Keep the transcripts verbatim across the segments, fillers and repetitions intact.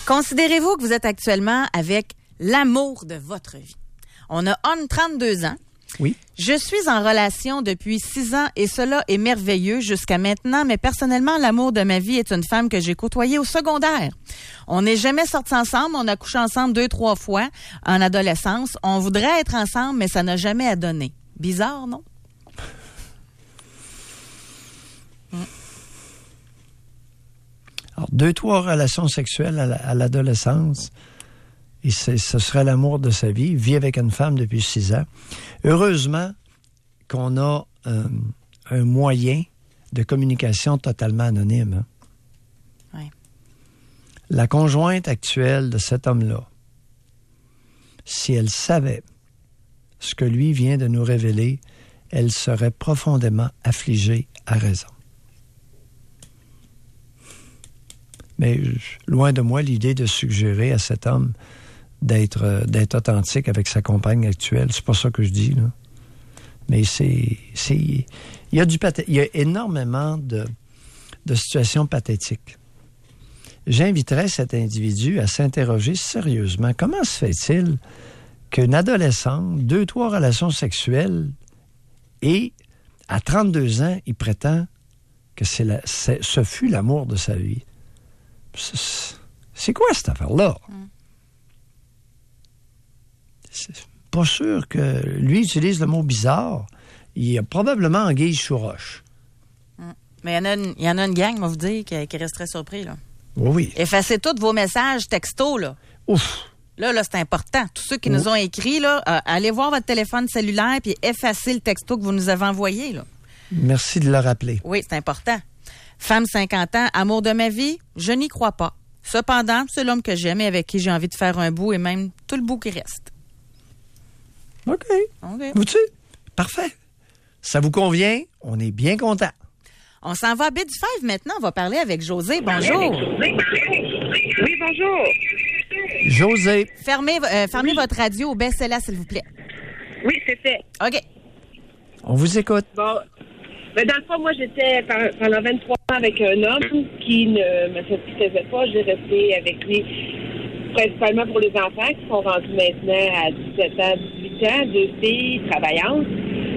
Considérez-vous que vous êtes actuellement avec l'amour de votre vie? On a On trente-deux ans. Oui. Je suis en relation depuis six ans et cela est merveilleux jusqu'à maintenant, mais personnellement, l'amour de ma vie est une femme que j'ai côtoyée au secondaire. On n'est jamais sortis ensemble, on a couché ensemble deux, trois fois en adolescence. On voudrait être ensemble, mais ça n'a jamais à donner. Bizarre, non? Mm. Alors, deux, trois relations sexuelles à, la, à l'adolescence, et c'est, ce serait l'amour de sa vie. Il vit avec une femme depuis six ans. Heureusement qu'on a euh, un moyen de communication totalement anonyme. Hein? Oui. La conjointe actuelle de cet homme-là, si elle savait ce que lui vient de nous révéler, elle serait profondément affligée à raison. Mais loin de moi l'idée de suggérer à cet homme d'être, euh, d'être authentique avec sa compagne actuelle. C'est pas ça que je dis, là. Mais c'est... c'est il y a du pathé- il y a énormément de, de situations pathétiques. J'inviterais cet individu à s'interroger sérieusement. Comment se fait-il qu'une adolescente, deux, trois relations sexuelles, et à trente-deux ans, il prétend que c'est la, c'est, ce fut l'amour de sa vie? C'est, c'est quoi cette affaire-là? Mm. C'est pas sûr que lui utilise le mot bizarre. Il y a probablement anguille sous roche. Mm. Mais il y en a une, il y en a une gang, moi vous dire, qui, qui resterait surpris, là. Oui, oui. Effacez tous vos messages textos, là. Ouf! Là, là, c'est important. Tous ceux qui Ouf. nous ont écrit, là, euh, allez voir votre téléphone cellulaire puis effacez le texto que vous nous avez envoyé, là. Merci de le rappeler. Oui, c'est important. Femme cinquante ans, amour de ma vie, je n'y crois pas. Cependant, c'est l'homme que j'aime et avec qui j'ai envie de faire un bout et même tout le bout qui reste. OK. OK. Vous-tu? Parfait. Ça vous convient? On est bien content. On s'en va à B du Five maintenant. On va parler avec José. Bonjour. Oui, bonjour. José. Fermez, euh, fermez oui. votre radio, baissez-la, s'il vous plaît. Oui, c'est fait. OK. On vous écoute. Bon. Mais dans le fond, moi, j'étais pendant vingt-trois ans avec un homme qui ne me satisfaisait pas. J'ai resté avec lui principalement pour les enfants qui sont rendus maintenant à dix-sept ans, dix-huit ans, deux filles travaillantes.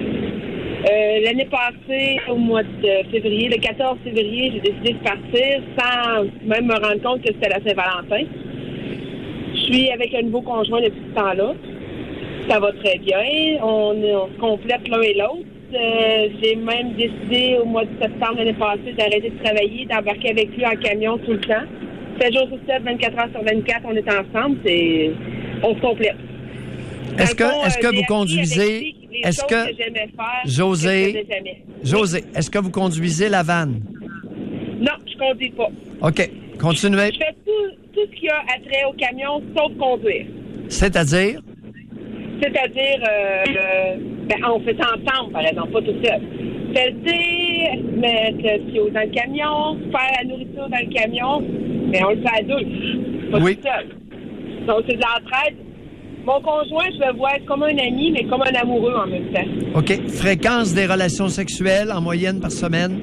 Euh, l'année passée, au mois de février, le quatorze février, j'ai décidé de partir sans même me rendre compte que c'était la Saint-Valentin. Je suis avec un nouveau conjoint depuis ce temps-là. Ça va très bien. On, on se complète l'un et l'autre. Euh, j'ai même décidé au mois de septembre l'année passée d'arrêter de travailler, d'embarquer avec lui en camion tout le temps. sept jours sur sept, vingt-quatre heures sur vingt-quatre, on est ensemble. C'est... On se complète. Est-ce que, fond, est-ce que euh, vous conduisez... Est-ce que, que j'aimais faire, José, que José, est-ce que vous conduisez la vanne? Non, je conduis pas. OK, continuez. Je fais tout, tout ce qui a attrait au camion, sauf conduire. C'est-à-dire? C'est-à-dire, euh, euh, ben, on fait ça ensemble, par exemple, pas tout seul. Pelleter, mettre le tuyau dans le camion, faire la nourriture dans le camion, mais on le fait à deux, pas oui. tout seul. Donc, c'est de l'entraide. Mon conjoint, je le vois comme un ami, mais comme un amoureux en même temps. OK. Fréquence des relations sexuelles en moyenne par semaine?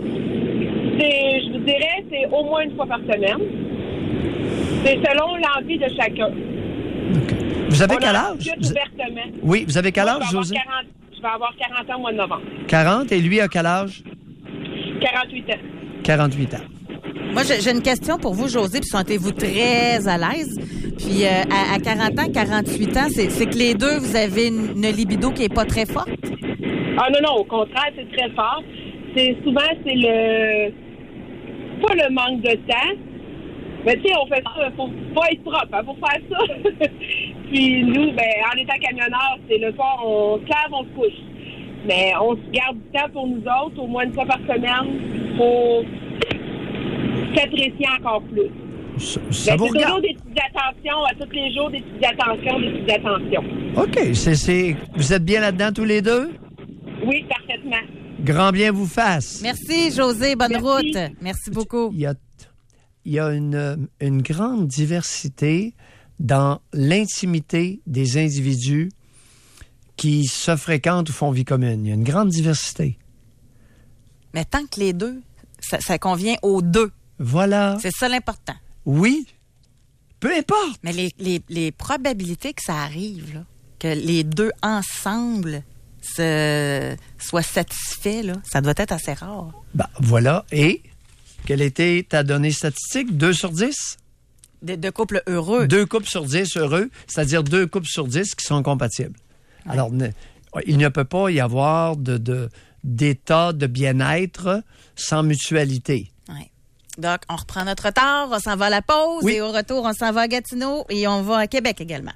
C'est, je vous dirais, c'est au moins une fois par semaine. C'est selon l'envie de chacun. OK. Vous avez On quel en âge? discute Vous... ouvertement. Oui, vous avez quel Moi, âge, je José? quarante, je vais avoir quarante ans au mois de novembre. quarante, et lui a quel âge? quarante-huit ans. quarante-huit ans. Moi, j'ai, j'ai une question pour vous, José, puis sentez-vous très à l'aise. Puis euh, à, à quarante ans, quarante-huit ans, c'est, c'est que les deux, vous avez une, une libido qui est pas très forte? Ah non, non, au contraire, c'est très fort. C'est souvent, c'est le... pas le manque de temps, mais tu sais, on fait ça, faut pas être propre, hein, faut faire ça. Puis nous, ben, en étant camionneurs, c'est le soir, on se lave, on se couche. Mais on se garde du temps pour nous autres, au moins une fois par semaine, pour s'apprécier encore plus. Ça, ça ben, vous c'est regarde. toujours des petites attentions, à tous les jours, des petites attentions, des petites attentions. OK. C'est, c'est... Vous êtes bien là-dedans tous les deux? Oui, parfaitement. Grand bien vous fasse. Merci, José. Bonne Merci. route. Merci beaucoup. Il y a, il y a une, une grande diversité dans l'intimité des individus qui se fréquentent ou font vie commune. Il y a une grande diversité. Mais tant que les deux, ça, ça convient aux deux. Voilà. C'est ça l'important. Oui. Peu importe. Mais les, les, les probabilités que ça arrive, là, que les deux ensemble se, soient satisfaits, là, ça doit être assez rare. Ben, voilà. Et quelle était ta donnée statistique? deux sur dix? De, de couples heureux. Deux couples sur dix heureux, c'est-à-dire deux couples sur dix qui sont compatibles. Ouais. Alors, ne, il ne peut pas y avoir de, de, d'état de bien-être sans mutualité. Oui. Donc, on reprend notre retard, on s'en va à la pause oui. et au retour, on s'en va à Gatineau et on va à Québec également.